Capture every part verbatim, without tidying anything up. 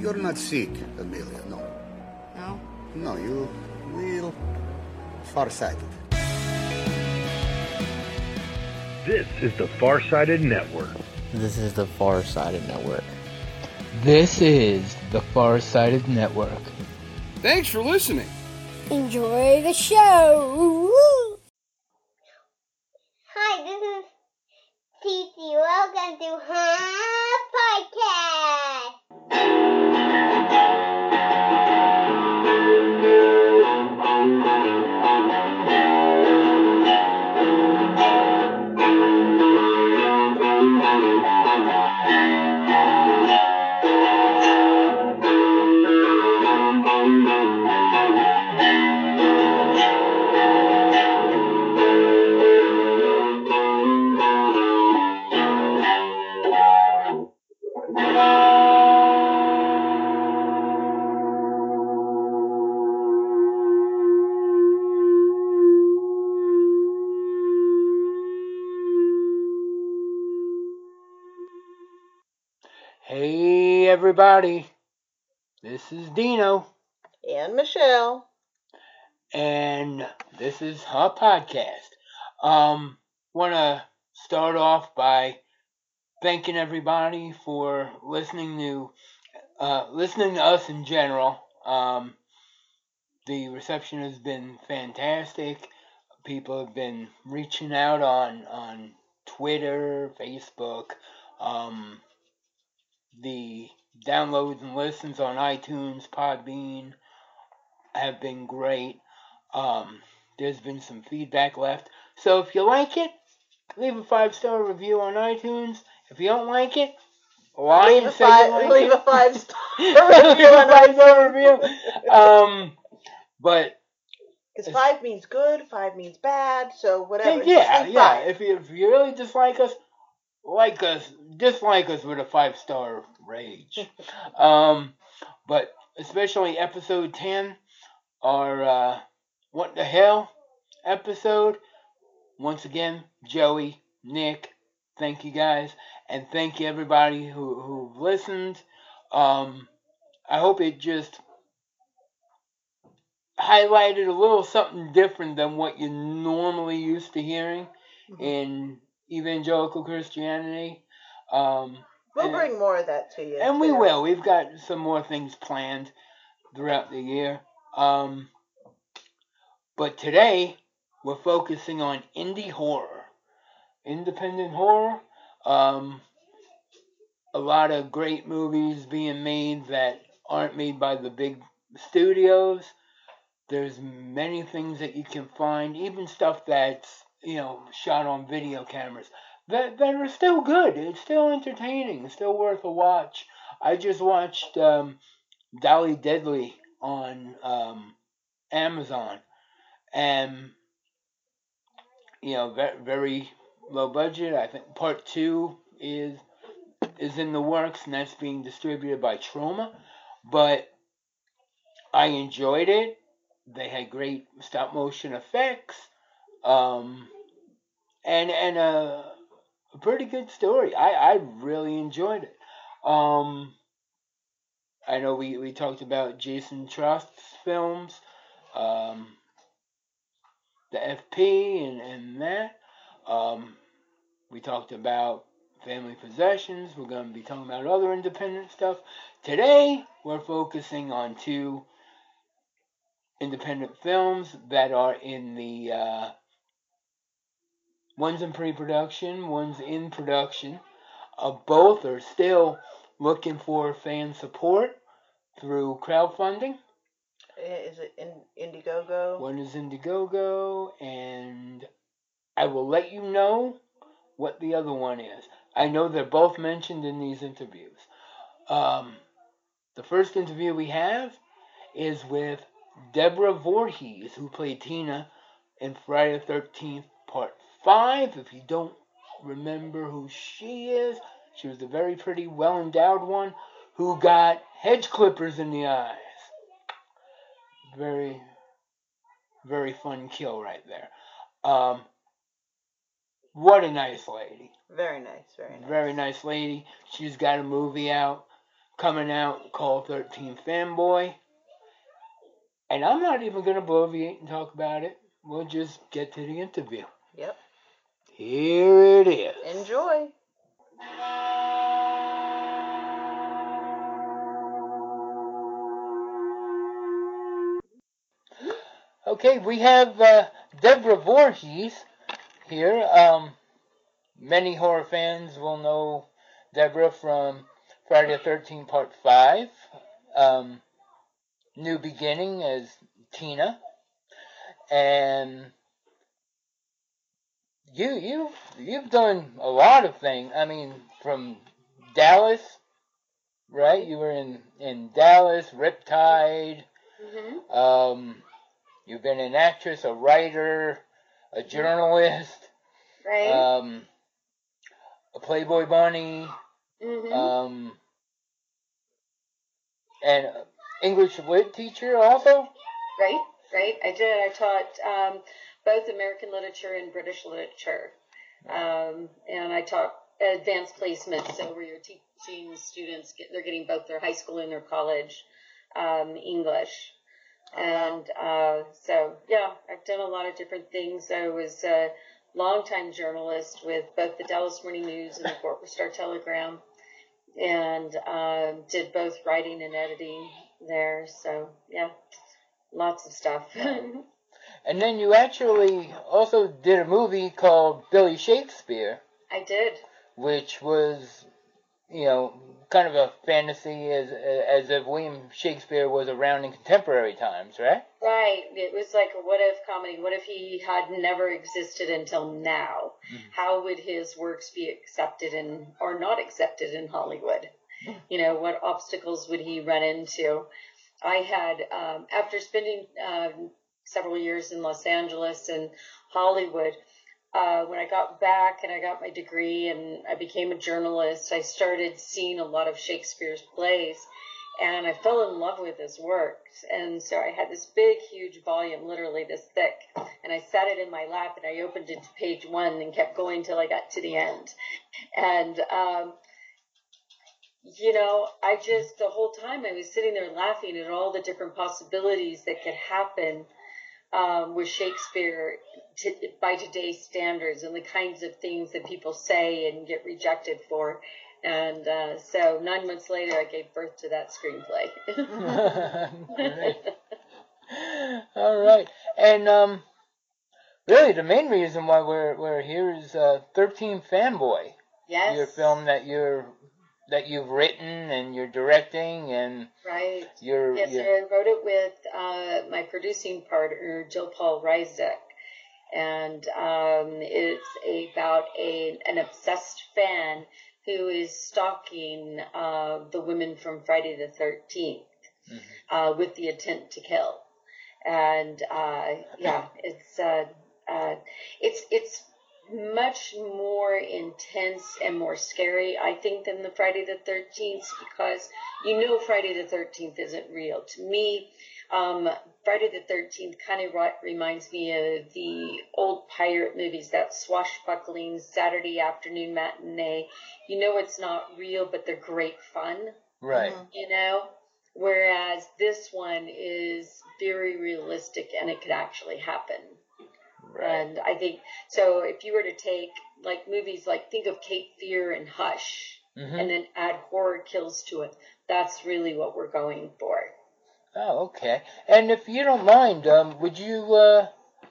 You're not sick, Amelia, no. No? No, you real farsighted. This is the Farsighted Network. This is the Farsighted Network. This is the Farsighted Network. Thanks for listening. Enjoy the show. Woo! Hi, this is Titi. Welcome to her podcast. Hey everybody, this is Dino, And Michelle. and this is her podcast. Um, want to start off by thanking everybody for listening to uh, listening to us in general. Um, the reception has been fantastic. People have been reaching out on on Twitter, Facebook. Um, the downloads and listens on iTunes, Podbean have been great. Um, there's been some feedback left. So if you like it, leave a five-star review on iTunes. If you don't like it, why Leave you a say five, you like leave it? a five star leave review a on five-star review. Um, but Because five means good, five means bad, so whatever. yeah, Just leave yeah. five. If you if you really dislike us, like us, dislike us with a five star rage. um, but especially episode ten, our uh, what the hell episode. Once again, Joey, Nick, thank you guys, and thank you everybody who who listened. Um, I hope it just highlighted a little something different than what you're normally used to hearing mm-hmm. in evangelical Christianity. Um, we'll and, bring more of that to you. And too. we will. We've got some more things planned throughout the year. Um, but today, we're focusing on indie horror. Independent horror. Um, a lot of great movies being made that aren't made by the big studios. There's many things that you can find, even stuff that's, you know, shot on video cameras, that, that are still good. It's still entertaining. It's still worth a watch. I just watched um, Dolly Deadly on um, Amazon, and, you know, very, very low budget. I think part two is is in the works, and that's being distributed by Troma, but I enjoyed it. They had great stop motion effects, um, and and a, a pretty good story. I, I really enjoyed it. Um, I know we, we talked about Jason Trust's films, um, the F P and, and that. Um, we talked about Family Possessions. We're going to be talking about other independent stuff. Today, we're focusing on two independent films that are in the uh, one's in pre-production, one's in production. Uh, both are still looking for fan support through crowdfunding. Is it in Indiegogo? One is Indiegogo, and I will let you know what the other one is. I know they're both mentioned in these interviews. Um, the first interview we have is with Deborah Voorhees, who played Tina in Friday the thirteenth Part five. If you don't remember who she is, she was a very pretty, well-endowed one who got hedge clippers in the eyes. Very, very fun kill right there. Um, what a nice lady. Very nice, very nice. Very nice lady. She's got a movie out coming out called thirteen Fanboy. And I'm not even going to bloviate and talk about it. We'll just get to the interview. Yep. Here it is. Enjoy. Okay, we have uh, Deborah Voorhees here. Um, many horror fans will know Deborah from Friday the thirteenth Part five. Um, New Beginning as Tina. And you, you, you've done a lot of things. I mean, from Dallas, right? You were in, in Dallas, Riptide. Mm-hmm. Um, you've been an actress, a writer, a journalist. Right. Um, a Playboy bunny. Mm-hmm. Um, and English lit teacher also. Right. Right. I did. I taught um, both American literature and British literature, um, and I taught advanced placement, so where you're teaching students, get, they're getting both their high school and their college um, English. And uh, so, yeah, I've done a lot of different things. I was a longtime journalist with both the Dallas Morning News and the Fort Worth Star Telegram, and uh, did both writing and editing there. So, yeah, lots of stuff. And then you actually also did a movie called Billy Shakespeare. I did. Which was, you know, kind of a fantasy as as if William Shakespeare was around in contemporary times, right? Right. It was like a what if comedy. What if he had never existed until now? Mm-hmm. How would his works be accepted in or not accepted in Hollywood? Mm-hmm. You know, what obstacles would he run into? I had, um, after spending um, several years in Los Angeles and Hollywood, Uh, when I got back and I got my degree and I became a journalist, I started seeing a lot of Shakespeare's plays, and I fell in love with his works. And so I had this big, huge volume, literally this thick, and I sat it in my lap and I opened it to page one and kept going till I got to the end. And, um, you know, I just, the whole time I was sitting there laughing at all the different possibilities that could happen Um, with Shakespeare to, by today's standards, and the kinds of things that people say and get rejected for. And uh, so nine months later, I gave birth to that screenplay. All right. And um, really, the main reason why we're we're here is uh, thirteen Fanboy. Yes. Your film that you're that you've written and you're directing and right. You're, yes, you're... I wrote it with uh, my producing partner, Jill Paul Reisdeck. And um, it's about a an obsessed fan who is stalking uh, the women from Friday the thirteenth mm-hmm. uh, with the intent to kill. And uh, yeah, it's uh, uh, it's it's much more intense and more scary, I think, than the Friday the thirteenth, because you know Friday the thirteenth isn't real. To me, um, Friday the thirteenth kind of reminds me of the old pirate movies, that swashbuckling Saturday afternoon matinee. You know it's not real, but they're great fun. Right. You know? Whereas this one is very realistic and it could actually happen. Right. And I think, so if you were to take, like, movies like, think of Cape Fear and Hush, mm-hmm. and then add horror kills to it, that's really what we're going for. Oh, okay. And if you don't mind, um, would you uh,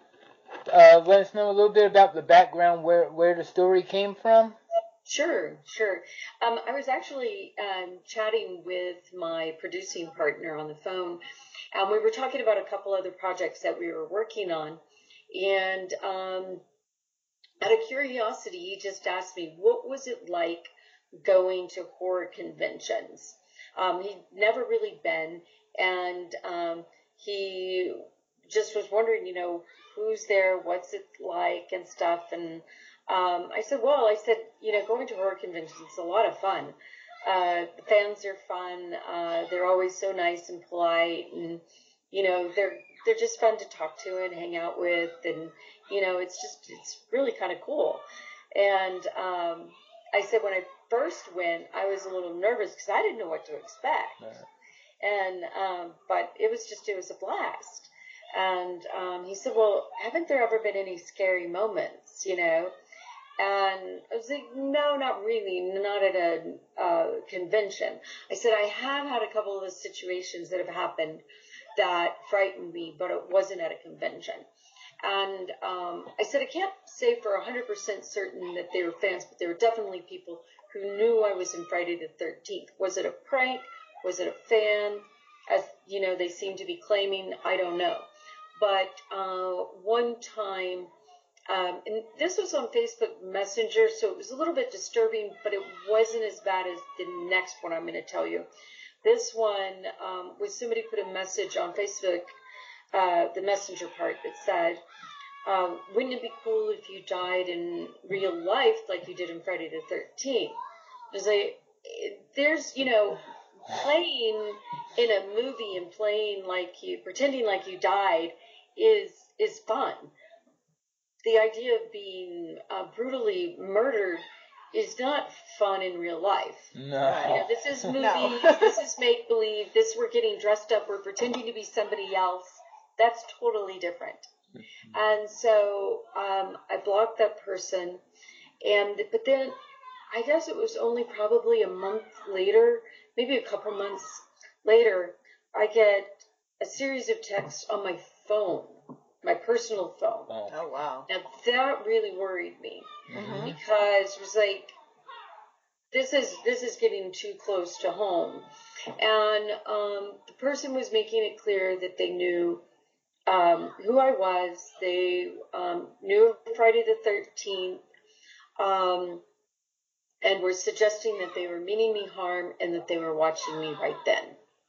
uh, let us know a little bit about the background, where, where the story came from? Sure, sure. Um, I was actually um, chatting with my producing partner on the phone, and we were talking about a couple other projects that we were working on. And um, out of curiosity, he just asked me, what was it like going to horror conventions? Um, he'd never really been, and um, he just was wondering, you know, who's there, what's it like, and stuff. And um, I said, well, I said, you know, going to horror conventions is a lot of fun. Uh, the fans are fun. Uh, they're always so nice and polite, and, you know, they're they're just fun to talk to and hang out with, and, you know, it's just, it's really kind of cool. And um, I said, when I first went, I was a little nervous because I didn't know what to expect. Right. And, um, but it was just, it was a blast. And um, he said, well, haven't there ever been any scary moments, you know? And I was like, no, not really, not at a uh, convention. I said, I have had a couple of the situations that have happened that frightened me, but it wasn't at a convention. And um, I said, I can't say for one hundred percent certain that they were fans, but there were definitely people who knew I was in Friday the thirteenth. Was it a prank? Was it a fan? As you know, they seem to be claiming, I don't know. But uh, one time, um, and this was on Facebook Messenger, so it was a little bit disturbing, but it wasn't as bad as the next one I'm going to tell you. This one um, was somebody put a message on Facebook, uh, the messenger part, that said, um, wouldn't it be cool if you died in real life like you did in Friday the thirteenth? It was like, there's, you know, playing in a movie and playing like you, pretending like you died is is fun. The idea of being uh, brutally murdered is not fun in real life. No. You know, this is movies, No. this is make-believe, this we're getting dressed up, we're pretending to be somebody else. That's totally different. And so um, I blocked that person, and but then I guess it was only probably a month later, maybe a couple months later, I get a series of texts on my phone, my personal phone. Oh. Oh, wow. Now that really worried me Mm-hmm. because it was like, this is this is getting too close to home. And um, the person was making it clear that they knew um, who I was. They um, knew Friday the thirteenth, um, and were suggesting that they were meaning me harm and that they were watching me right then.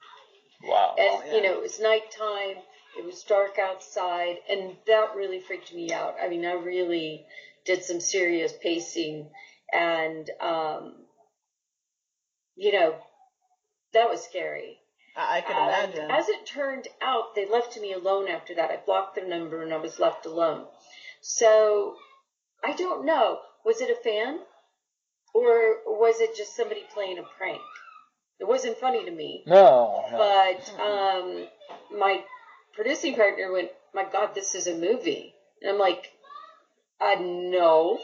Wow. And, Oh, yeah. you know, it was nighttime, it was dark outside, and that really freaked me out. I mean, I really did some serious pacing, and, um, you know, that was scary. I, I can And imagine. as it turned out, they left me alone after that. I blocked their number, and I was left alone. So, I don't know. Was it a fan? Or was it just somebody playing a prank? It wasn't funny to me. No. no. But um, my producing partner went, my God, this is a movie. And I'm like, uh, no.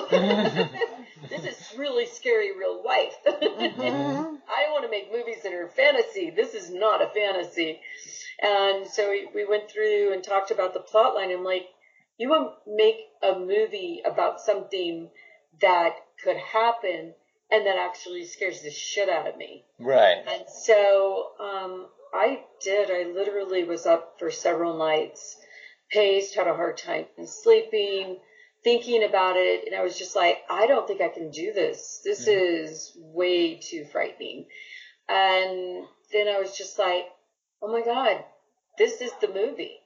This is really scary real life. Mm-hmm. I don't want to make movies that are fantasy. This is not a fantasy. And so we, we went through and talked about the plot line. I'm like, you want to make a movie about something that could happen and that actually scares the shit out of me. Right. And so um, I did. I literally was up for several nights, paced, had a hard time sleeping, thinking about it. And I was just like, I don't think I can do this. This mm-hmm. is way too frightening. And then I was just like, oh my God, this is the movie.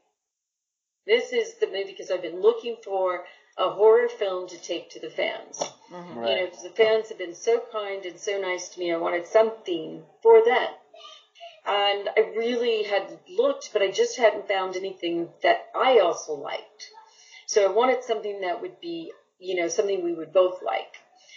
This is the movie because I've been looking for a horror film to take to the fans. Mm-hmm. Right. You know, because the fans have been so kind and so nice to me. I wanted something for them. And I really had looked, but I just hadn't found anything that I also liked. So I wanted something that would be, you know, something we would both like.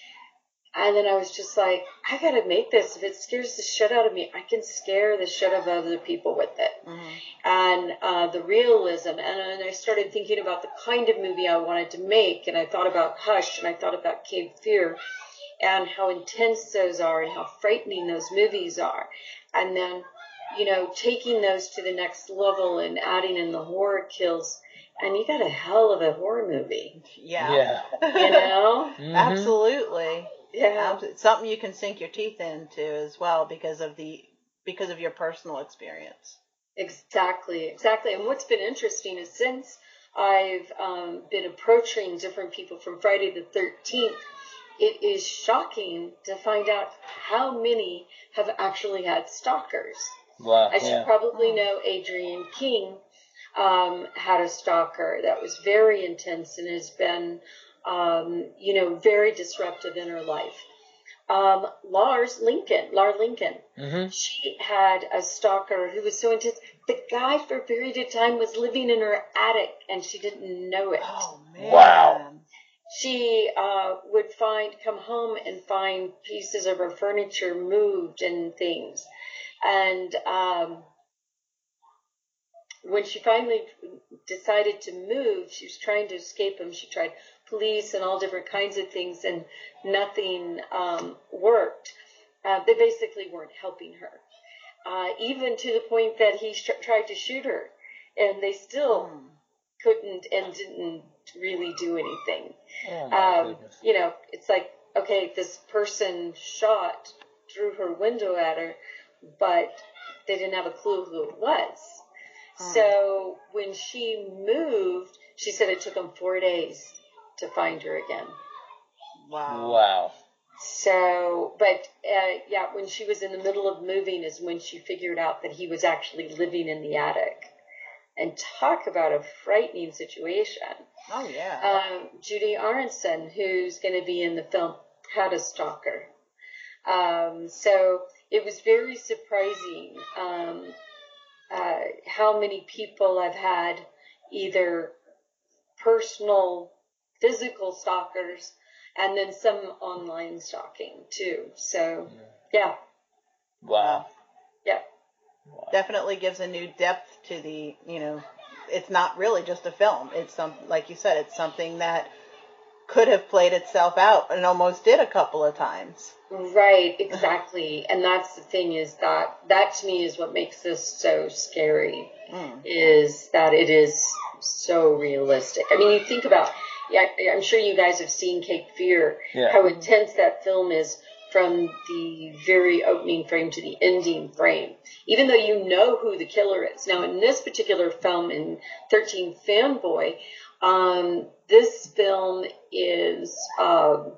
And then I was just like, I got to make this. If it scares the shit out of me, I can scare the shit out of other people with it. Mm-hmm. And uh, the realism. And then I started thinking about the kind of movie I wanted to make. And I thought about Hush, and I thought about Cape Fear, and how intense those are and how frightening those movies are. And then, you know, taking those to the next level and adding in the horror kills. And you got a hell of a horror movie. Yeah. Yeah. You know? Mm-hmm. Absolutely. Yeah. It's something you can sink your teeth into as well because of the because of your personal experience. Exactly, exactly. And what's been interesting is since I've um, been approaching different people from Friday the thirteenth, it is shocking to find out how many have actually had stalkers. Wow. As yeah. you probably know, Adrienne King um, had a stalker that was very intense and has been, um, you know, very disruptive in her life. Um, Lars Lincoln, Lar Lincoln, Mm-hmm. she had a stalker who was so intense. The guy for a period of time was living in her attic and she didn't know it. Oh man. Wow. she uh, would find, come home and find pieces of her furniture moved and things. And um, when she finally decided to move, she was trying to escape them. She tried police and all different kinds of things, and nothing um, worked. Uh, they basically weren't helping her, uh, even to the point that he sh- tried to shoot her, and they still mm. couldn't and didn't really do anything. Oh my um, you know, it's like, okay, this person shot through her window at her, but they didn't have a clue who it was. Hmm. So when she moved, she said it took them four days to find her again. Wow. Wow. So, but uh, yeah, when she was in the middle of moving is when she figured out that he was actually living in the attic. And talk about a frightening situation. Oh, yeah. Um, Judy Aronson, who's going to be in the film, had a stalker. Um, so it was very surprising um, uh, how many people I've had either personal, physical stalkers and then some online stalking too. So, yeah. Wow. Yeah. Wow. Definitely gives a new depth to the, you know, it's not really just a film. It's some, like you said, it's something that could have played itself out and almost did a couple of times. Right, exactly. And that's the thing is that, that to me is what makes this so scary, mm. is that it is so realistic. I mean, you think about, yeah, I'm sure you guys have seen Cape Fear, yeah. how intense that film is from the very opening frame to the ending frame, even though you know who the killer is. Now, in this particular film, in thirteen Fanboy, um, this film is um,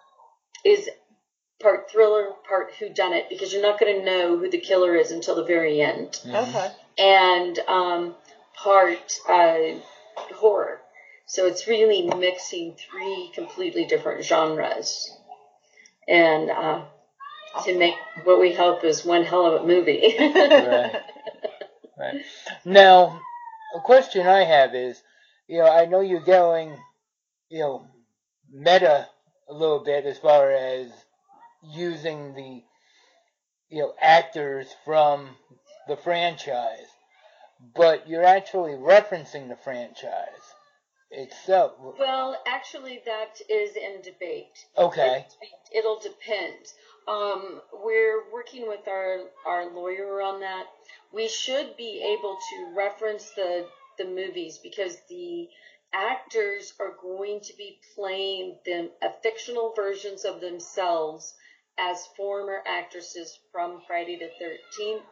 is part thriller, part whodunit, because you're not going to know who the killer is until the very end. Mm-hmm. Okay. And um, part uh, horror. So it's really mixing three completely different genres. And uh, to make what we hope is one hell of a movie. Right. Right. Now, a question I have is, you know, I know you're going, you know, meta a little bit as far as using the, you know, actors from the franchise, but you're actually referencing the franchise itself. Well, actually, that is in debate. Okay. It, it'll depend. Um, we're working with our, our lawyer on that. We should be able to reference the, the movies because the actors are going to be playing them uh, fictional versions of themselves as former actresses from Friday the thirteenth.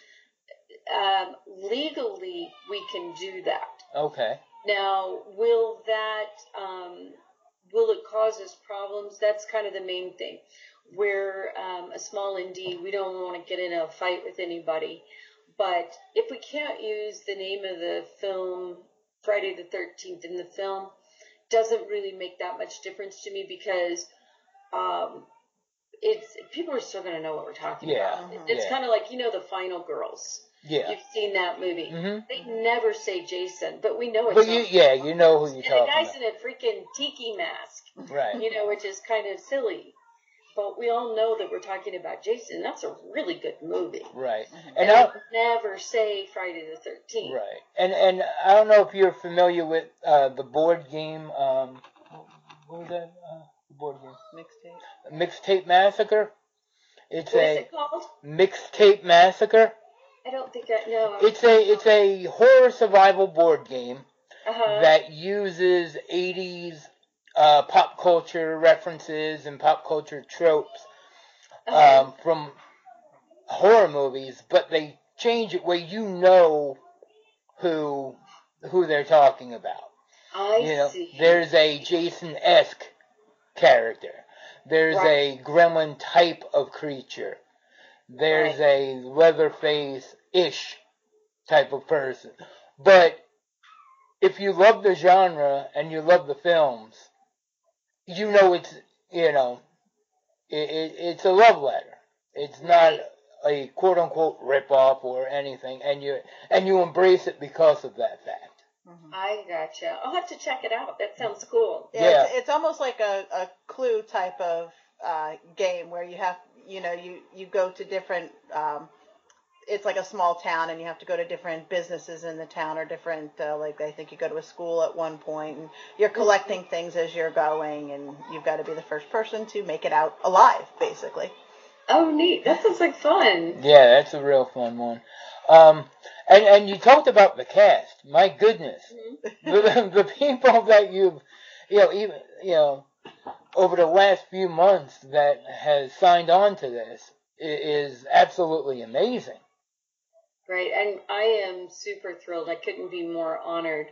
Um, legally, we can do that. Okay. Now, will that, um, will it cause us problems? That's kind of the main thing. We're um, a small indie. We don't want to get in a fight with anybody. But if we can't use the name of the film, Friday the thirteenth, in the film, doesn't really make that much difference to me because um, it's people are still going to know what we're talking yeah. about. Mm-hmm. It's yeah. kind of like, you know, the Final Girls. Yeah. You've seen that movie. Mm-hmm. They never say Jason, but we know it's but you, yeah, you know who you're and talking about. And the guy's in a freaking tiki mask. Right. You know, which is kind of silly. But we all know that we're talking about Jason. That's a really good movie. Right. And, and I never say Friday the thirteenth. Right. And and I don't know if you're familiar with uh, the board game. Um, what was that? Uh, the board game? Mixtape. Mixtape Massacre. It's what a is it called? Mixtape Massacre. I don't think I know. It's a it's a horror survival board game uh-huh. that uses eighties uh, pop culture references and pop culture tropes uh-huh. um, from horror movies, but they change it where you know who who they're talking about. I you know, see. There's a Jason-esque character. There's right. a gremlin type of creature. There's right. a Leatherface-ish type of person. But if you love the genre and you love the films, you know it's, you know, it, it, it's a love letter. It's not a quote-unquote rip-off or anything, and you and you embrace it because of that fact. Mm-hmm. I gotcha. I'll have to check it out. That sounds cool. Yeah, yeah. It's, it's almost like a, a Clue type of uh, game where you have, you know, you, you go to different, um, it's like a small town and you have to go to different businesses in the town or different, uh, like I think you go to a school at one point and you're collecting things as you're going and you've got to be the first person to make it out alive, basically. Oh, neat. That sounds like fun. Yeah, that's a real fun one. Um, and, and you talked about the cast. My goodness. Mm-hmm. the, the people that you've, you know, even, you know, over the last few months that has signed on to this is absolutely amazing. Right. And I am super thrilled. I couldn't be more honored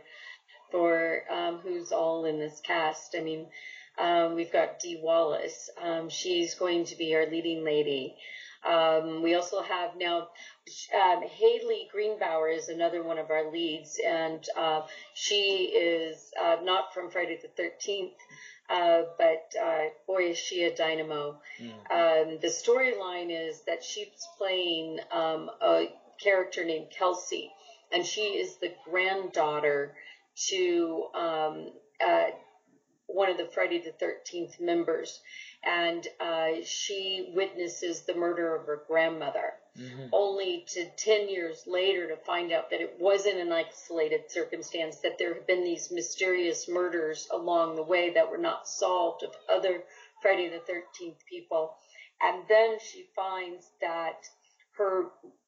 for um, who's all in this cast. I mean, um, we've got Dee Wallace. Um, she's going to be our leading lady. Um, we also have now um, Haley Greenbauer is another one of our leads, and uh, she is uh, not from Friday the thirteenth, uh, but uh, boy, is she a dynamo. Mm. Um, the storyline is that she's playing um, a character named Kelsey, and she is the granddaughter to um, uh, one of the Friday the thirteenth members. And uh, she witnesses the murder of her grandmother, mm-hmm. only to ten years later to find out that it wasn't an isolated circumstance, that there have been these mysterious murders along the way that were not solved of other Friday the thirteenth people. And then she finds that her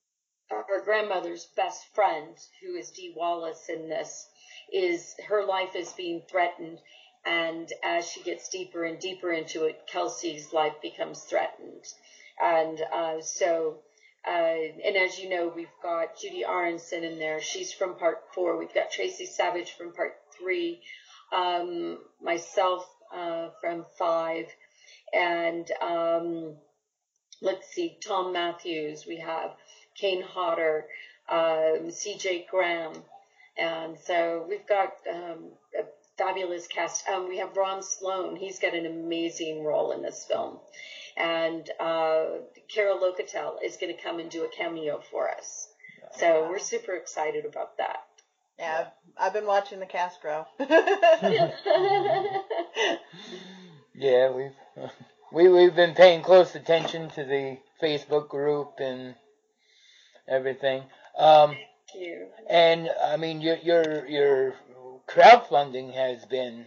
her grandmother's best friend, who is Dee Wallace in this, is her life is being threatened. And as she gets deeper and deeper into it, Kelsey's life becomes threatened. And uh, so, uh, and as you know, we've got Judy Aronson in there. She's from part four. We've got Tracy Savage from part three, um, myself uh, from five, and um, let's see, Tom Matthews. We have Kane Hodder, um, C J Graham. And so we've got um, a fabulous cast. Um, we have Ron Sloan. He's got an amazing role in this film. And uh, Carol Locatel is going to come and do a cameo for us. So we're super excited about that. Yeah, I've, I've been watching the cast grow. Yeah, we've we we've been paying close attention to the Facebook group and everything. Um, Thank you. And I mean, your your your crowdfunding has been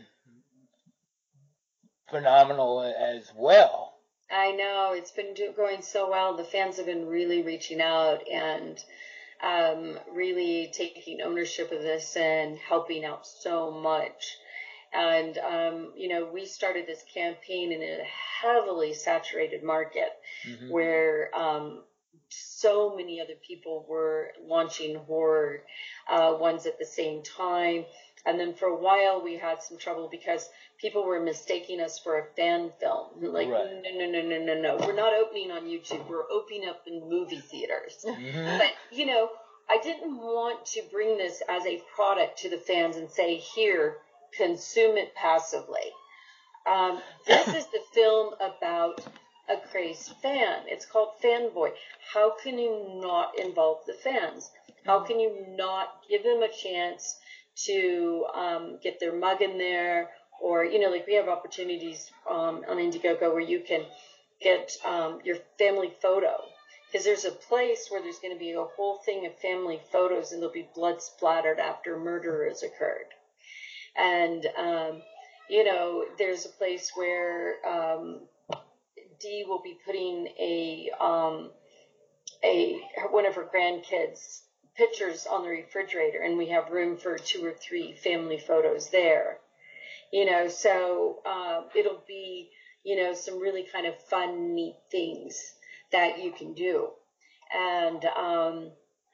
phenomenal as well. I know, it's been do- going so well. The fans have been really reaching out and um, really taking ownership of this and helping out so much. And, um, you know, we started this campaign in a heavily saturated market mm-hmm. where um, so many other people were launching horror uh, ones at the same time. And then for a while we had some trouble because people were mistaking us for a fan film. Like, right. no, no, no, no, no, no. We're not opening on YouTube. We're opening up in movie theaters. Mm-hmm. But, you know, I didn't want to bring this as a product to the fans and say, here, consume it passively. Um, this is the film about a crazed fan. It's called Fanboy. How can you not involve the fans? How can you not give them a chance to um, get their mug in there? Or, you know, like we have opportunities um, on Indiegogo where you can get um, your family photo. Because there's a place where there's going to be a whole thing of family photos and there'll be blood splattered after murder has occurred. And, um, you know, there's a place where um, Dee will be putting a, um, a one of her grandkids' pictures on the refrigerator, and we have room for two or three family photos there. You know, so uh, it'll be, you know, some really kind of fun, neat things that you can do. And, um,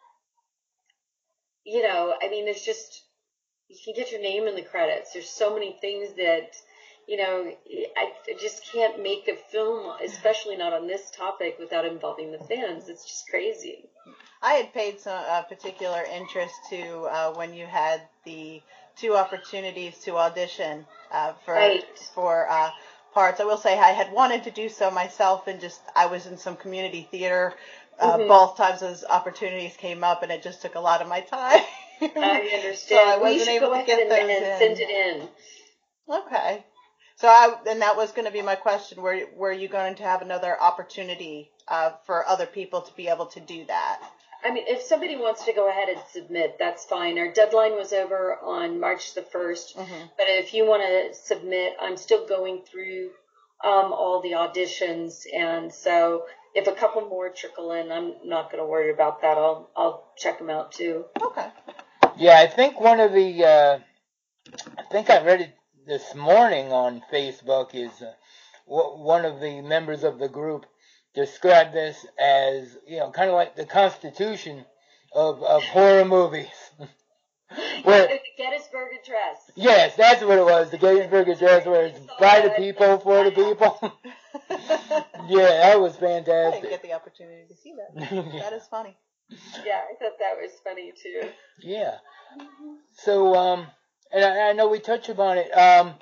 you know, I mean, there's just, you can get your name in the credits. There's so many things that, you know, I just can't make a film, especially not on this topic, without involving the fans. It's just crazy. I had paid some uh, particular interest to uh, when you had the two opportunities to audition uh, for right. for uh, parts. I will say I had wanted to do so myself, and just I was in some community theater uh, mm-hmm. both times those opportunities came up, and it just took a lot of my time. I understand. So I we wasn't should able go to ahead get and, those and in. send it in. Okay. So I, and that was going to be my question. Were, were you going to have another opportunity uh, for other people to be able to do that? I mean, if somebody wants to go ahead and submit, that's fine. Our deadline was over on March the first. Mm-hmm. But if you want to submit, I'm still going through um, all the auditions. And so if a couple more trickle in, I'm not going to worry about that. I'll I'll check them out too. Okay. Yeah, I think one of the, uh, I think I read it this morning on Facebook, is uh, w- one of the members of the group described this as, you know, kind of like the Constitution of, of horror movies. Where, The Gettysburg Address. yes, that's what it was, the Gettysburg Address, where it's by the people, for the people. Yeah, that was I fantastic. didn't get the opportunity to see that. Yeah. That is funny. Yeah, I thought that was funny too. Yeah. So, um, and I, I know we touched upon it. Um,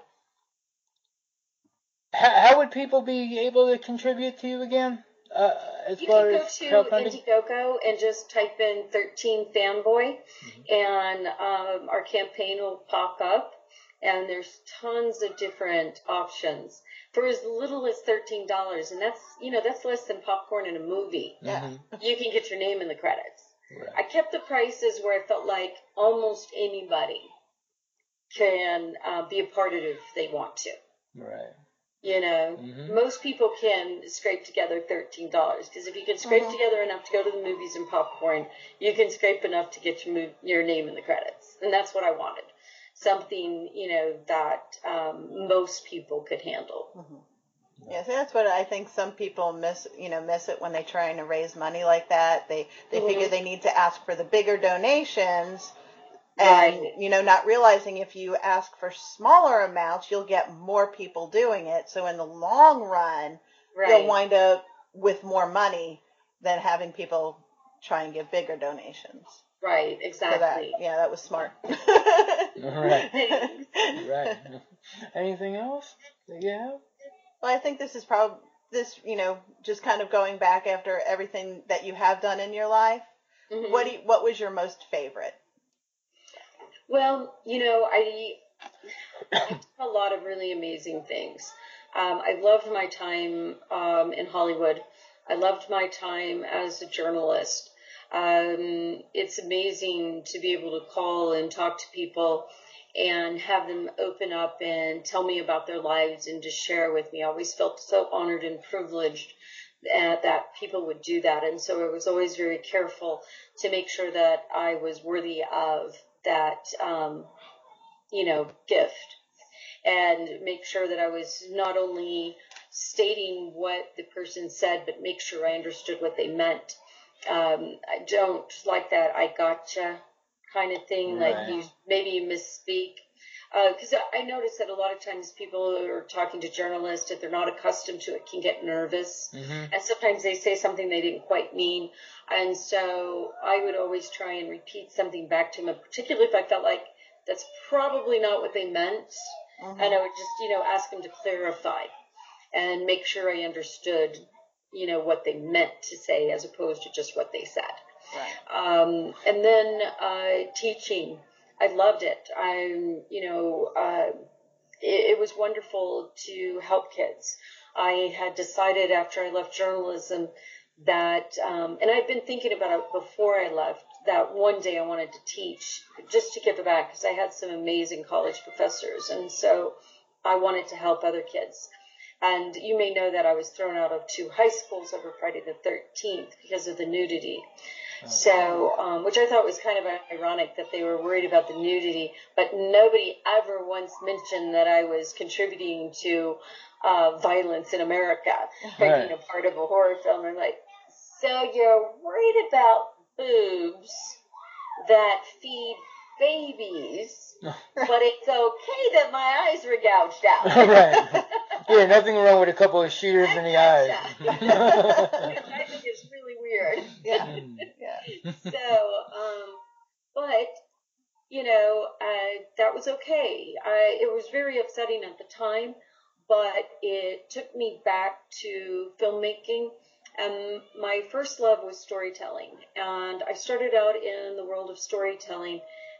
how, how would people be able to contribute to you again? Uh, as You far can go as to crowdfunding? Indiegogo and just type in thirteen Fanboy, and um, our campaign will pop up. And there's tons of different options for as little as thirteen dollars, and that's you know that's less than popcorn in a movie. Yeah. You can get your name in the credits. Right. I kept the prices where I felt like almost anybody can uh, be a part of it if they want to. Right. You know, Mhm. most people can scrape together thirteen dollars, because if you can scrape Mhm. together enough to go to the movies and popcorn, you can scrape enough to get your, mov- your name in the credits. And that's what I wanted. Something, you know, that um, most people could handle. Mm-hmm. Yeah, so that's what I think some people miss, you know, miss it when they're trying to raise money like that. They they Mhm. figure they need to ask for the bigger donations, and Right. you know, not realizing if you ask for smaller amounts, you'll get more people doing it. So in the long run, Right. you'll wind up with more money than having people try and give bigger donations. Right, So exactly. that, yeah, that was smart. Right. Right. Anything else that you have? Well, I think this is probably this, you know, just kind of going back after everything that you have done in your life. Mhm. What do you, what was your most favorite? Well, you know, I I've done a lot of really amazing things. Um, I loved my time um, in Hollywood. I loved my time as a journalist. Um, it's amazing to be able to call and talk to people and have them open up and tell me about their lives and just share with me. I always felt so honored and privileged that, that people would do that. And so I was always very careful to make sure that I was worthy of that, um, you know, gift, and make sure that I was not only stating what the person said, but make sure I understood what they meant. Um, I don't like that I gotcha kind of thing, Right. like you maybe you misspeak. Because uh, I notice that a lot of times people who are talking to journalists, if they're not accustomed to it, can get nervous. Mm-hmm. And sometimes they say something they didn't quite mean. And so I would always try and repeat something back to them, particularly if I felt like that's probably not what they meant. Mm-hmm. And I would just, you know, ask them to clarify and make sure I understood, you know, what they meant to say as opposed to just what they said. Right. Um, and then uh, teaching, I loved it. I'm, you know, uh, it, it was wonderful to help kids. I had decided after I left journalism that, um, and I'd been thinking about it before I left, that one day I wanted to teach just to give back, because I had some amazing college professors. And so I wanted to help other kids. And you may know that I was thrown out of two high schools over Friday the thirteenth because of the nudity. So, um, which I thought was kind of ironic that they were worried about the nudity, but nobody ever once mentioned that I was contributing to uh, violence in America by Right. being a part of a horror film. I'm like, so you're worried about boobs that feed babies, but it's okay that my eyes were gouged out. Right. Yeah, nothing wrong with a couple of shears in the eyes. I think it's really weird. Yeah. Yeah. So, um, but, you know, uh, that was okay. I, it was very upsetting at the time, but it took me back to filmmaking. And my first love was storytelling. And I started out in the world of storytelling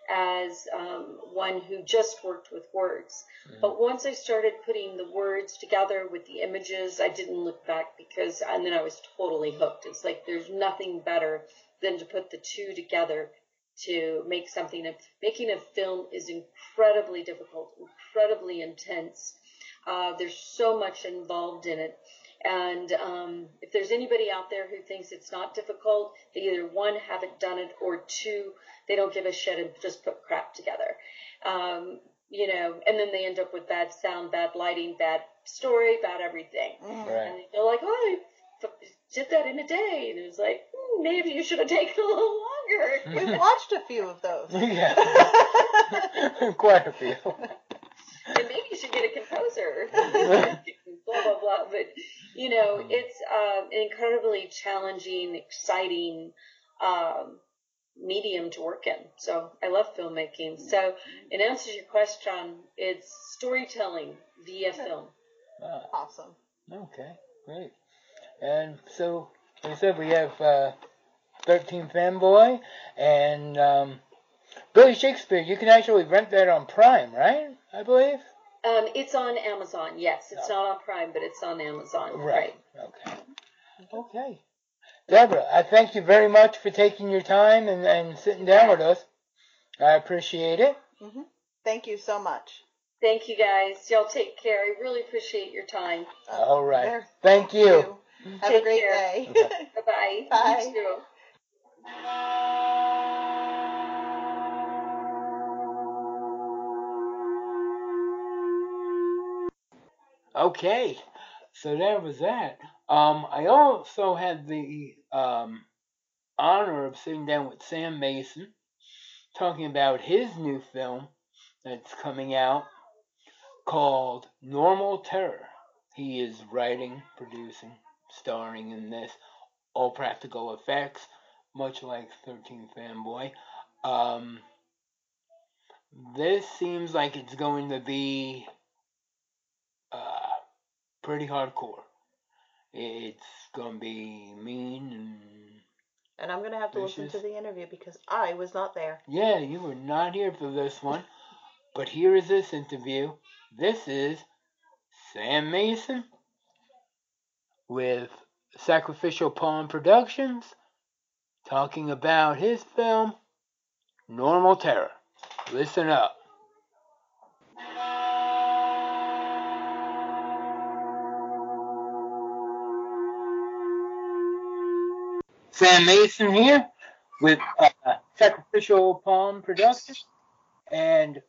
as um, one who just worked with words. Mm. But once I started putting the words together with the images, I didn't look back because, and then I was totally hooked. It's like there's nothing better than to put the two together to make something. Making a film is incredibly difficult, incredibly intense. Uh, there's so much involved in it. And um, if there's anybody out there who thinks it's not difficult, they either, one, haven't done it, or two, they don't give a shit and just put crap together. Um, you know, and then they end up with bad sound, bad lighting, bad story, bad everything. Right. And they're like, oh, I did that in a day. And it was like, hmm, maybe you should have taken a little longer. We've watched a few of those. Yeah. Quite a few. And maybe you should get a composer. blah, blah, blah. But, you know, it's uh, an incredibly challenging, exciting um, medium to work in. So I love filmmaking. So in answer to your question, it's storytelling via film. Oh. Awesome. Okay, great. And so, like I said, we have uh, thirteen Fanboy and um, Billy Shakespeare. You can actually rent that on Prime, right? I believe. Um, it's on Amazon. Yes, it's no. not on Prime, but it's on Amazon. Right. right. Okay. Okay. Deborah, I thank you very much for taking your time and, and sitting down with us. I appreciate it. Mm-hmm. Thank you so much. Thank you, guys. Y'all take care. I really appreciate your time. Uh, All right. There. Thank you. you. Have take a great care. day. Bye-bye. Bye. You too. Okay, so there was that. Um, I also had the um, honor of sitting down with Sam Mason, talking about his new film that's coming out called Normal Terror. He is writing, producing, starring in this, all practical effects, much like thirteen Fanboy. Um, this seems like it's going to be Uh, pretty hardcore. It's gonna be mean and and I'm gonna have to vicious. Listen to the interview because I was not there. Yeah, you were not here for this one. But here is this interview. This is Sam Mason with Sacrificial Pawn Productions talking about his film Normal Terror. Listen up. Sam Mason here with uh, Sacrificial Pawn Productions and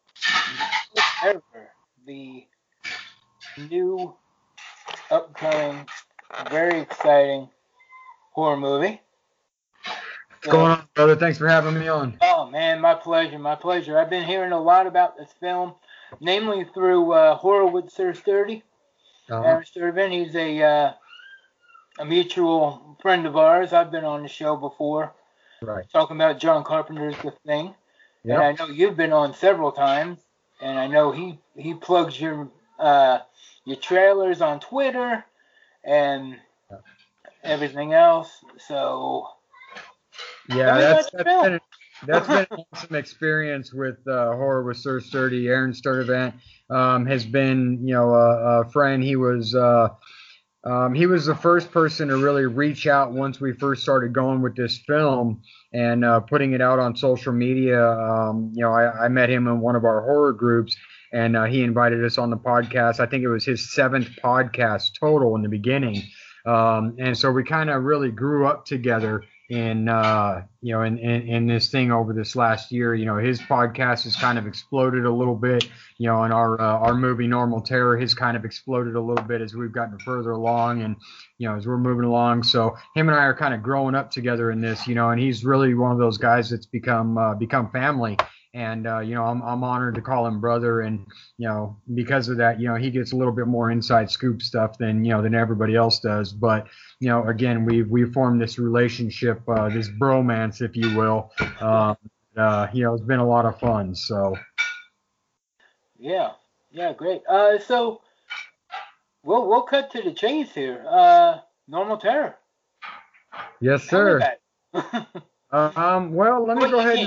the new, upcoming, very exciting horror movie. What's going on, brother? Thanks for having me on. Oh, man, my pleasure, my pleasure. I've been hearing a lot about this film, namely through uh, Horror with Sir Sturdy. Uh-huh. Aaron Sturban, he's a... Uh, a mutual friend of ours. I've been on the show before, right? Talking about John Carpenter's The Thing, yep. And I know you've been on several times, and I know he he plugs your uh, your trailers on Twitter and yep. everything else. So yeah, that's that's been, that's been an awesome experience with uh, Horror with Sir Sturdy. Aaron Sturtevant um, has been, you know, a, a friend. He was. Uh, Um, he was the first person to really reach out once we first started going with this film and uh, putting it out on social media. Um, you know, I, I met him in one of our horror groups, and uh, he invited us on the podcast. I think it was his seventh podcast total in the beginning. Um, and so we kind of really grew up together in, uh, you know, in, in, in this thing over this last year. You know, his podcast has kind of exploded a little bit, you know, and our, uh, our movie Normal Terror has kind of exploded a little bit as we've gotten further along and, you know, as we're moving along. So him and I are kind of growing up together in this, you know, and he's really one of those guys that's become, uh, become family. And, uh, you know, I'm, I'm honored to call him brother. And, you know, because of that, you know, he gets a little bit more inside scoop stuff than, you know, than everybody else does. But, you know, again, we've, we've formed this relationship, uh, this bromance, if you will. Um, uh, you know, it's been a lot of fun. So. Yeah. Yeah. Great. Uh, so we'll, we'll cut to the chase here. Uh, Normal Terror. Yes, sir. uh, um, well, let me well, go ahead can't. and.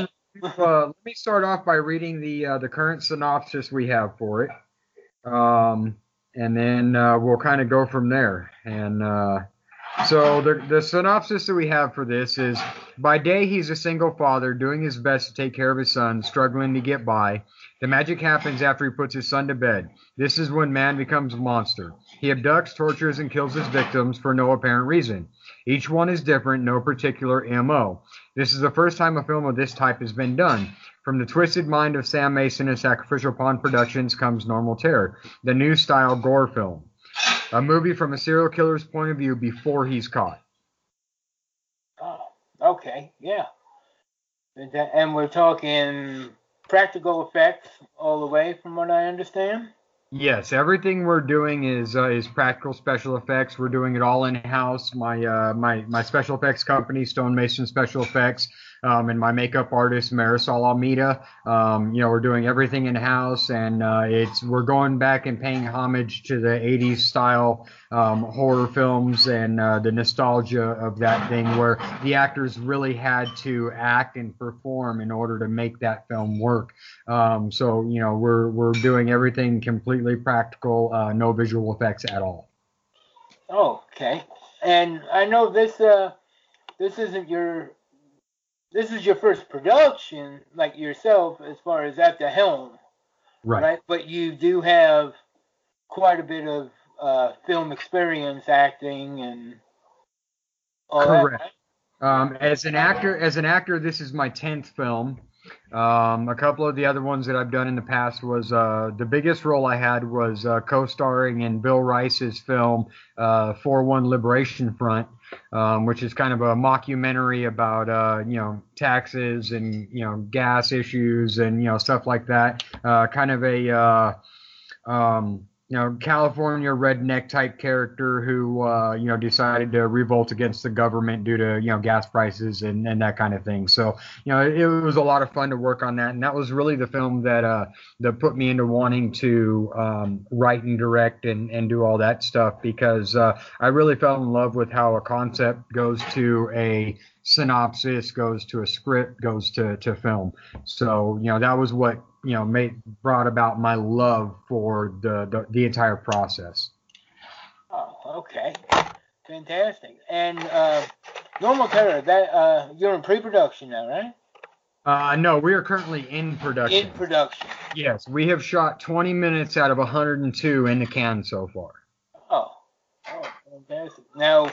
uh, let me start off by reading the uh, the current synopsis we have for it, um, and then uh, we'll kind of go from there. And uh, so the the synopsis that we have for this is: by day, he's a single father doing his best to take care of his son, struggling to get by. The magic happens after he puts his son to bed. This is when man becomes a monster. He abducts, tortures, and kills his victims for no apparent reason. Each one is different, no particular M O. This is the first time a film of this type has been done. From the twisted mind of Sam Mason and Sacrificial Pond Productions comes Normal Terror, the new style gore film. A movie from a serial killer's point of view before he's caught. Oh, okay, yeah. And that- And we're talking practical effects all the way, from what I understand. Yes, everything we're doing is uh, is practical special effects. We're doing it all in house. My uh, my my special effects company, Stone Mason Special Effects, um, and my makeup artist, Marisol Almeida. Um, you know, we're doing everything in house, and uh, it's we're going back and paying homage to the eighties style um, horror films and uh, the nostalgia of that thing, where the actors really had to act and perform in order to make that film work. Um, so you know, we're we're doing everything completely practical, uh, no visual effects at all. Oh, okay. And I know this uh this isn't your this is your first production, like yourself, as far as at the helm, Right. right? But you do have quite a bit of uh, film experience acting and all Correct. that. Right? Um, as an actor, as an actor, this is my tenth film. Um, a couple of the other ones that I've done in the past was uh, the biggest role I had was uh, co-starring in Bill Rice's film uh, four one Liberation Front, um, which is kind of a mockumentary about uh, you know taxes and you know gas issues and you know stuff like that. Uh, kind of a uh, um, you know, California redneck type character who, uh, you know, decided to revolt against the government due to, you know, gas prices and, and that kind of thing. So, you know, it, it was a lot of fun to work on that. And that was really the film that, uh, that put me into wanting to, um, write and direct and, and do all that stuff, because, uh, I really fell in love with how a concept goes to a synopsis, goes to a script, goes to, to film. So, you know, that was what, you know, made brought about my love for the, the, the entire process. Oh, okay. Fantastic. And uh, Normal Terror, that uh, you're in pre-production now, right? Uh, no, we are currently in production. In production. Yes, we have shot twenty minutes out of one hundred two in the can so far. Oh, oh fantastic. Now,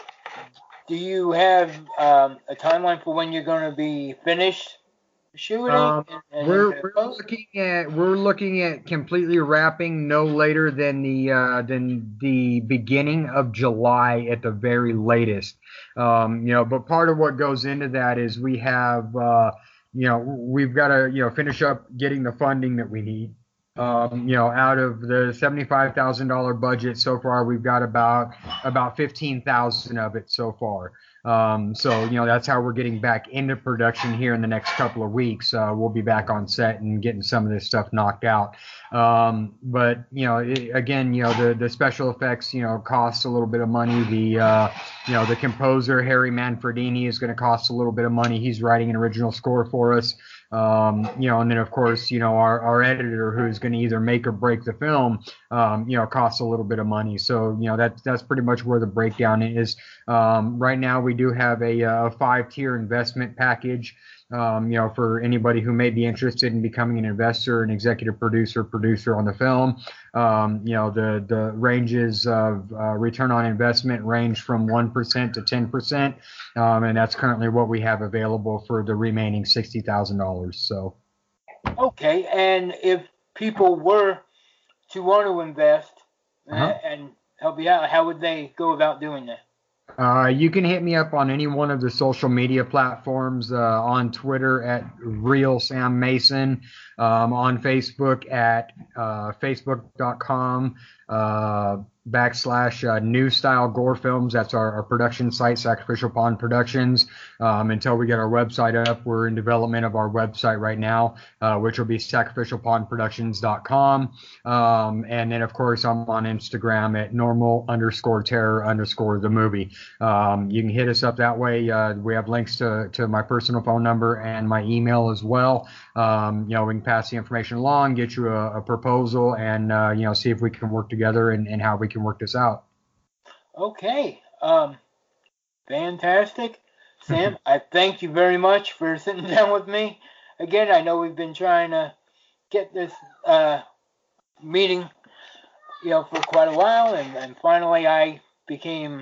do you have um, a timeline for when you're going to be finished shooting? Um, and, and we're we're looking at we're looking at completely wrapping no later than the uh, than the beginning of July at the very latest. Um, you know, but part of what goes into that is we have uh, you know we've got to you know finish up getting the funding that we need. Um, you know, out of the seventy-five thousand dollars budget so far, we've got about about fifteen thousand of it so far. Um, so, you know, that's how we're getting back into production here in the next couple of weeks. Uh, we'll be back on set and getting some of this stuff knocked out. Um, but, you know, it, again, you know, the, the special effects, you know, costs a little bit of money. The, uh, you know, the composer, Harry Manfredini, is going to cost a little bit of money. He's writing an original score for us. Um, you know, and then of course, you know, our, our editor, who's going to either make or break the film, um, you know, costs a little bit of money. So, you know, that's, that's pretty much where the breakdown is. Um, right now we do have a, a five tier investment package. Um, you know, for anybody who may be interested in becoming an investor, an executive producer, producer on the film. Um, you know, the, the ranges of uh, return on investment range from one percent to ten percent. Um, and that's currently what we have available for the remaining sixty thousand dollars. So. Okay. And if people were to want to invest uh-huh. and help you out, how would they go about doing that? Uh, you can hit me up on any one of the social media platforms, uh, on Twitter at Real Sam Mason, um, on Facebook at uh, facebook dot com uh, backslash uh, new style gore films. That's our, our production site, Sacrificial Pond Productions. Um, until we get our website up, we're in development of our website right now, uh, which will be sacrificial pond productions dot com. Um, and then, of course, I'm on Instagram at normal underscore terror underscore the movie. Um, you can hit us up that way. Uh, we have links to, to my personal phone number and my email as well. Um, you know, we can pass the information along, get you a, a proposal, and, uh, you know, see if we can work together and, and how we can work this out. Okay. Um, fantastic. Sam, I thank you very much for sitting down with me. Again, I know we've been trying to get this uh, meeting, you know, for quite a while, and, and finally I became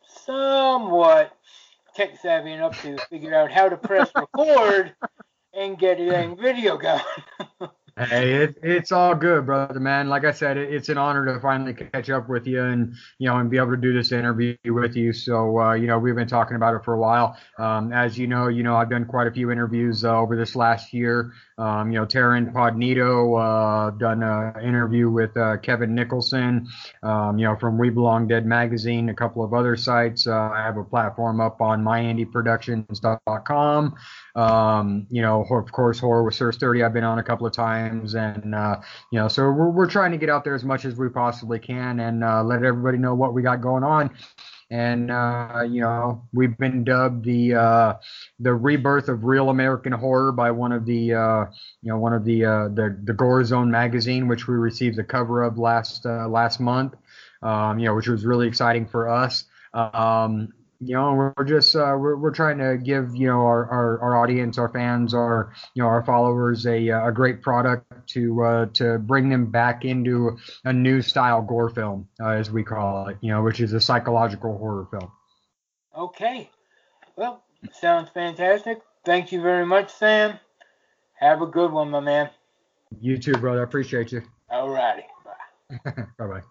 somewhat tech savvy enough to figure out how to press record and get a dang video going. Hey, it, it's all good, brother, man. Like I said, it, it's an honor to finally catch up with you and, you know, and be able to do this interview with you. So, uh, you know, we've been talking about it for a while. Um, as you know, you know, I've done quite a few interviews uh, over this last year. Um, you know, Terra Incognito, uh, done an interview with uh, Kevin Nicholson, um, you know, from We Belong Dead magazine, a couple of other sites. Uh, I have a platform up on my indie productions dot com. Um, you know, of course, Horror with Sir Sturdy, I've been on a couple of times, and, uh, you know, so we're, we're trying to get out there as much as we possibly can and, uh, let everybody know what we got going on. And, uh, you know, we've been dubbed the, uh, the rebirth of real American horror by one of the, uh, you know, one of the, uh, the, the Gore Zone magazine, which we received the cover of last, uh, last month, um, you know, which was really exciting for us. Um, You know, we're just uh, we're we're trying to give you know our, our, our audience, our fans, our you know our followers a a great product to uh, to bring them back into a new style gore film, uh, as we call it, you know, which is a psychological horror film. Okay. Well, sounds fantastic. Thank you very much, Sam. Have a good one, my man. You too, brother. I appreciate you. All righty. Bye. Bye bye.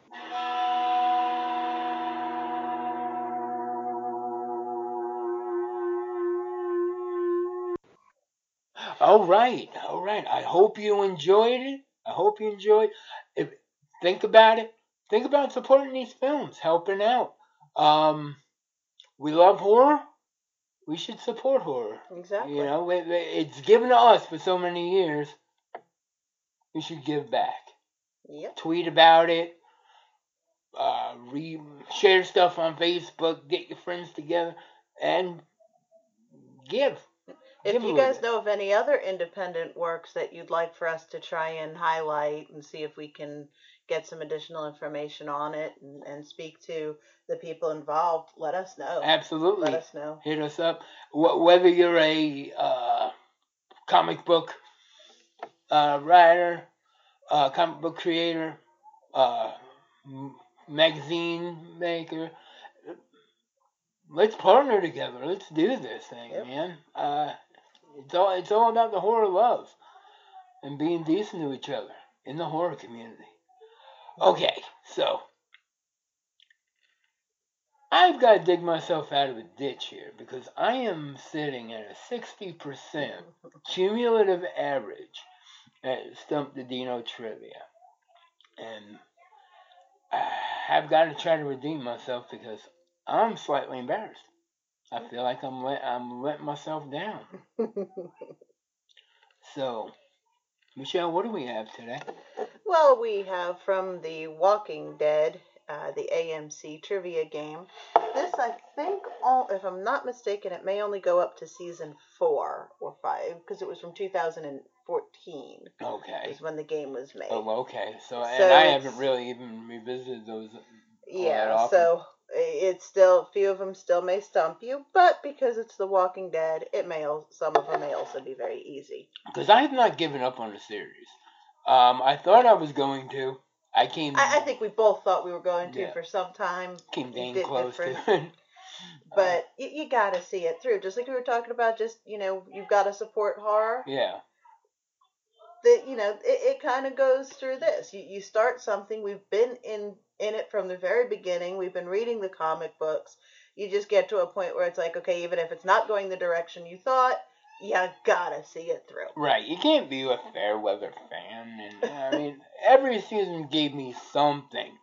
All right, all right. I hope you enjoyed it. I hope you enjoyed. If think about it, think about supporting these films, helping out. Um, we love horror. We should support horror. Exactly. You know, it, it's given to us for so many years. We should give back. Yep. Tweet about it. Uh, re- share stuff on Facebook. Get your friends together and give. If you guys know of any other independent works that you'd like for us to try and highlight and see if we can get some additional information on it and, and speak to the people involved, let us know. Absolutely. Let us know. Hit us up. Wh- whether you're a uh, comic book uh, writer, uh, comic book creator, uh, m- magazine maker, let's partner together. Let's do this thing, yep. man. Uh, It's all it's all about the horror love and being decent to each other in the horror community. Okay, so I've got to dig myself out of a ditch here because I am sitting at a sixty percent cumulative average at Stump the Dino Trivia. And I've got to try to redeem myself because I'm slightly embarrassed. I feel like I'm let, I'm letting myself down. So, Michelle, what do we have today? Well, we have from The Walking Dead, uh, the A M C trivia game. This, I think, all, if I'm not mistaken, it may only go up to season four or five because it was from two thousand fourteen. Okay. Is when the game was made. Oh, okay. So, so and I haven't really even revisited those. Yeah. So. It's still, a few of them still may stump you, but because it's The Walking Dead, it may, some of them may also be very easy. Because I have not given up on the series. Um, I thought I was going to. I came. I, I think we both thought we were going to yeah. for some time. Came dang close to it. But uh, you, you got to see it through. Just like we were talking about, just, you know, you've got to support horror. Yeah. That, you know, it, it kind of goes through this. You, you start something. We've been in... in it from the very beginning. We've been reading the comic books. You just get to a point where it's like, okay, even if it's not going the direction you thought, you gotta see it through. Right. You can't be a fair weather fan. And I mean, every season gave me something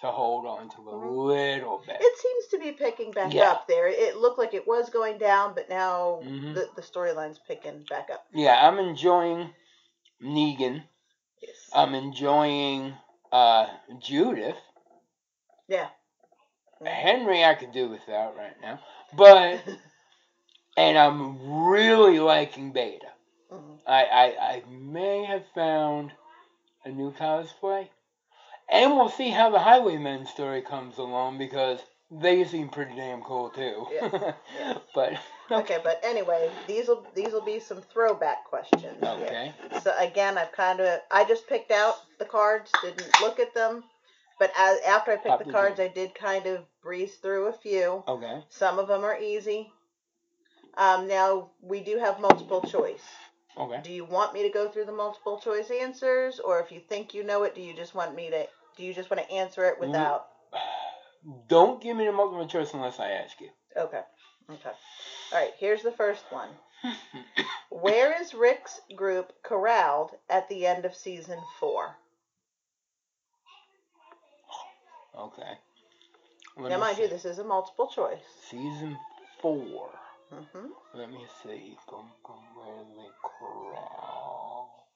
to hold on to a Mhm. little bit. It seems to be picking back Yeah. up there. It looked like it was going down, but now Mhm. the, the storyline's picking back up. Yeah, I'm enjoying Negan. Yes. I'm enjoying uh, Judith. Yeah. Henry, I could do without right now, but and I'm really liking Beta. Mhm. I, I I may have found a new cosplay, and we'll see how the Highwaymen story comes along because they seem pretty damn cool too. Yeah. Yeah. But Okay, but anyway, these will these will be some throwback questions. okay, So again, I've kind of I just picked out the cards, didn't look at them, but as after I picked Pop the the cards, jam. I did kind of breeze through a few. okay, Some of them are easy. Um, now we do have multiple choice. okay. Do you want me to go through the multiple choice answers, or if you think you know it, do you just want me to? Do you just want to answer it without? Don't give me the multiple choice unless I ask you. Okay. Okay. All right. Here's the first one. Where is Rick's group corralled at the end of season four? Okay. Let Now, me mind you, see. this is a multiple choice. Season four. Mm-hmm. Let me see. Come, come, where they crawl.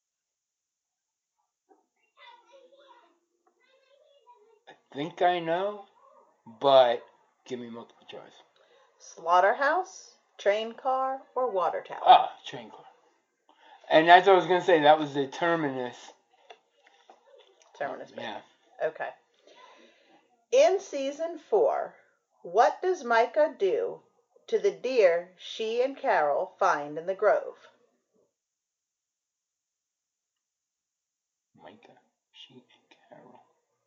I think I know, but give me multiple choice. Slaughterhouse, train car, or water tower? Ah, train car. And that's what I was going to say. That was the terminus. Terminus. Yeah. Okay. In season four, what does Micah do to the deer she and Carol find in the grove? Micah, she, and Carol.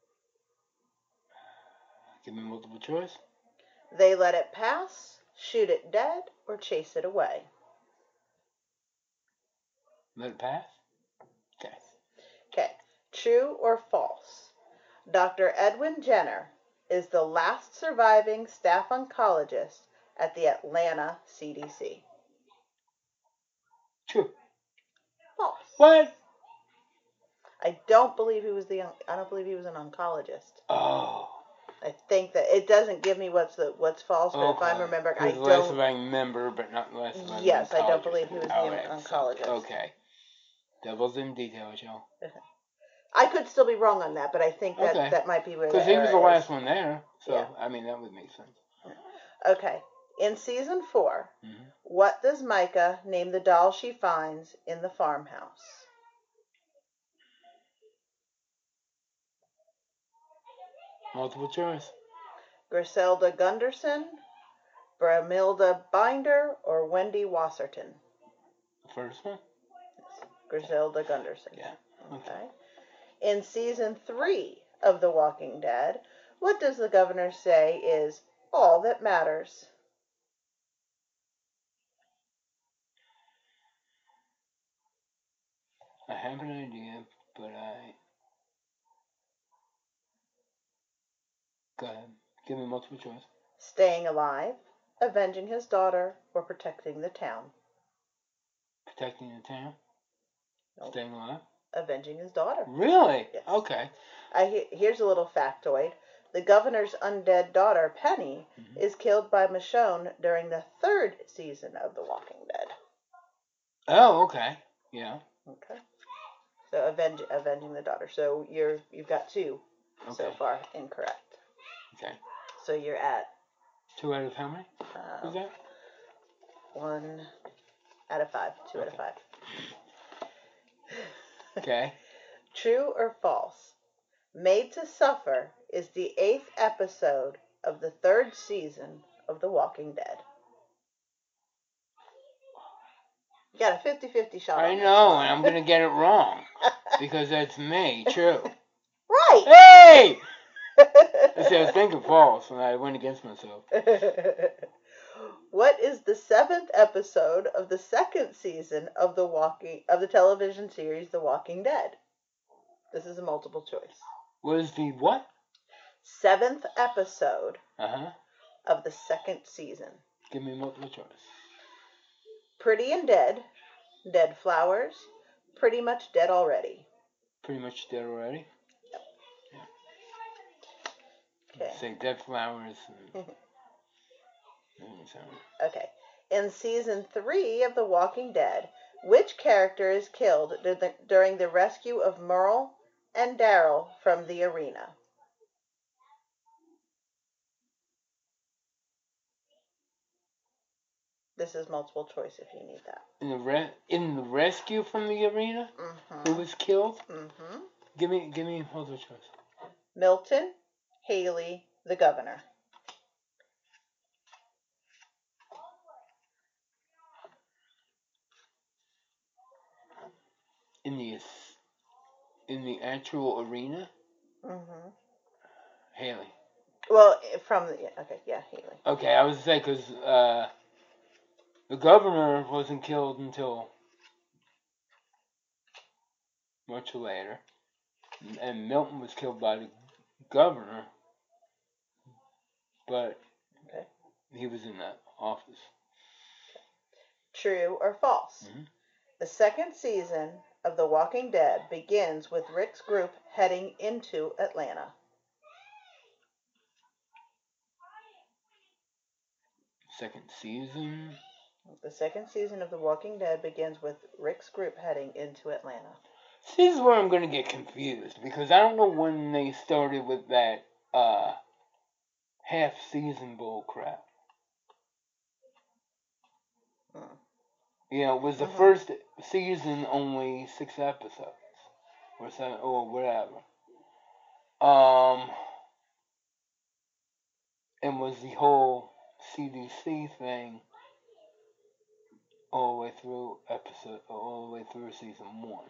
Give me multiple choice. They let it pass, shoot it dead, or chase it away? Let it pass. Okay. Okay. True or false? Doctor Edwin Jenner is the last surviving staff oncologist at the Atlanta C D C. True. False. What? I don't believe he was the. I don't believe he was an oncologist. Oh. I think that it doesn't give me what's the what's false, but Okay. if I'm remembering, I He was less don't. of a member, but not less of a Yes, I don't oncologist. believe he was the All right, oncologist. So, okay. Devil's in detail, Joe. I could still be wrong on that, but I think that Okay. that might be where the Because he was the error last is. one there, so Yeah. I mean that would make sense. Okay. In season four, Mm-hmm. what does Micah name the doll she finds in the farmhouse? Multiple choice. Griselda Gunderson, Bramilda Binder, or Wendy Wasserton? The first one. Griselda Gunderson. Yeah. Okay. In season three of The Walking Dead, what does the governor say is all that matters? I have an idea, but I. Go ahead. Give me multiple choice. Staying alive, avenging his daughter, or protecting the town? Protecting the town. Nope. Staying alive. Avenging his daughter. Really? Yes. Okay. I, here's a little factoid. The governor's undead daughter, Penny, Mm-hmm. is killed by Michonne during the third season of The Walking Dead. Oh, okay. Yeah. Okay. So avenge, avenging the daughter. So you're you've got two Okay. so far incorrect. Okay. So you're at Two out of how many? um, Is that? one out of five. Two out of Okay. five. Okay. True or false? Made to Suffer is the eighth episode of the third season of The Walking Dead. You got a fifty-fifty shot I on this know, one. and I'm gonna get it wrong because that's me. True. Right. Hey! I said I was thinking false, and I went against myself. What is the seventh episode of the second season of the Walking of the television series The Walking Dead? This is a multiple choice. What is the what? Seventh episode Uh huh. of the second season. Give me multiple choice. Pretty and Dead, Dead Flowers, Pretty Much Dead Already. Pretty much dead already. Okay. Say dead flowers. And, and so. Okay. In season three of The Walking Dead, which character is killed during the rescue of Merle and Daryl from the arena? This is multiple choice if you need that. In the re- in the rescue from the arena, mm-hmm. who was killed? Mm-hmm. Give me give me multiple choice. Milton, Haley, the governor. In the in the actual arena. Mm-hmm. Haley. Well, from the okay, yeah, Haley. Okay, I was to say because uh, the governor wasn't killed until much later, and Milton was killed by the governor, but okay. he was in that office. True or false? Mm-hmm. The second season of The Walking Dead begins with Rick's group heading into Atlanta. Second season? The second season of The Walking Dead begins with Rick's group heading into Atlanta. See, this is where I'm going to get confused, because I don't know when they started with that uh, half-season bull crap. Hmm. You know, was the mm-hmm. first season only six episodes? Or seven, or whatever. Um, and was the whole C D C thing all the way through episode, all the way through season one?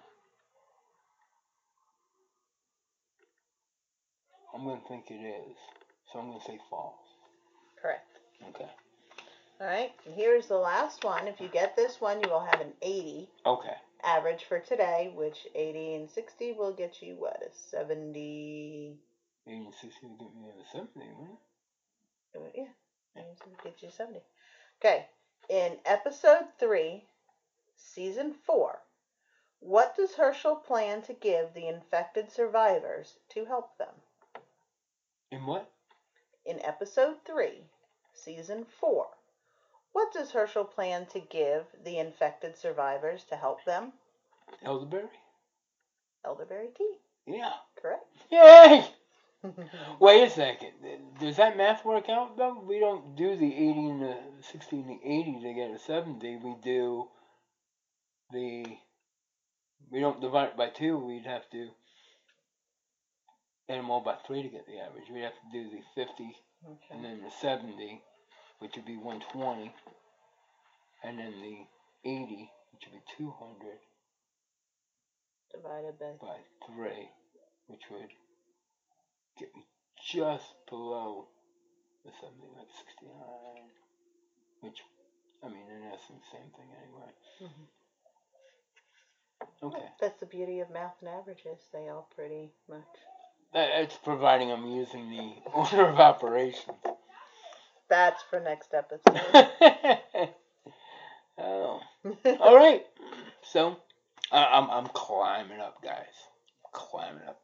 I'm going to think it is. So I'm going to say false. Correct. Okay. All right. And here's the last one. If you get this one, you will have an eighty. Okay. Average for today, which eighty and sixty will get you, what, a seventy? eighty and sixty will get me a seventy, wouldn't it? Yeah. eighty and sixty will get you seventy. Okay. In episode three, season four, what does Herschel plan to give the infected survivors to help them? In what? In episode three, season four, what does Herschel plan to give the infected survivors to help them? Elderberry? Elderberry tea. Yeah. Correct. Yay! Wait a second. Does that math work out, though? We don't do the eighty and the sixty and the eighty to get a seventy. We do the... We don't divide it by two. We'd have to add them all by three to get the average. We'd have to do the fifty okay. and then the seventy, which would be one twenty. And then the eighty, which would be two hundred. Divided by... By three, which would get me just below the seventy, like sixty-nine. Which, I mean, in essence, same thing anyway. Mm-hmm. Okay. That's the beauty of math and averages. They all pretty much... That, it's providing I'm using the order of operations. That's for next episode. Oh. All right. So, uh, I'm I'm climbing up, guys. Climbing up.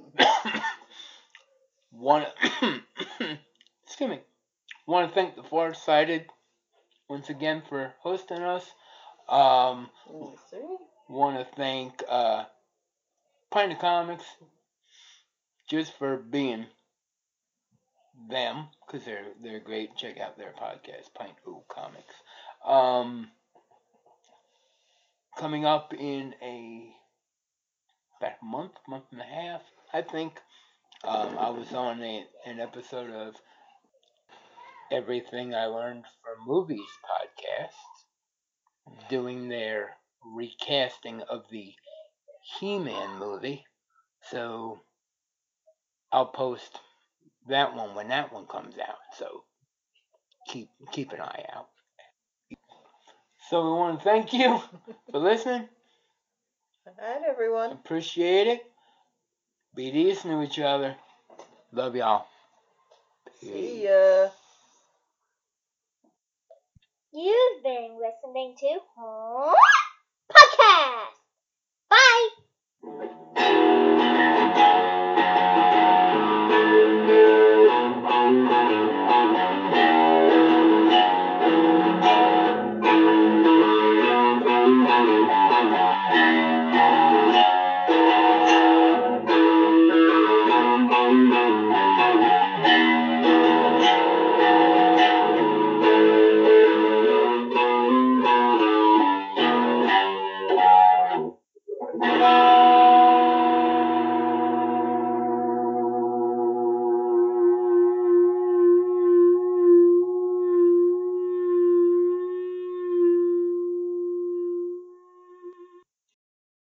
Want excuse me. Want to thank the Farsighted once again for hosting us. Um, yes, want to thank uh, Pint of Comics just for being them, because they're they're great. Check out their podcast, Pint of Comics. Um, coming up in a about a month, month and a half, I think. Um, I was on a, an episode of Everything I Learned from Movies podcast, doing their recasting of the He-Man movie. So I'll post that one when that one comes out. So keep keep an eye out. So we want to thank you for listening. All right, everyone. Appreciate it. Be decent to each other. Love y'all. See ya. You've been listening to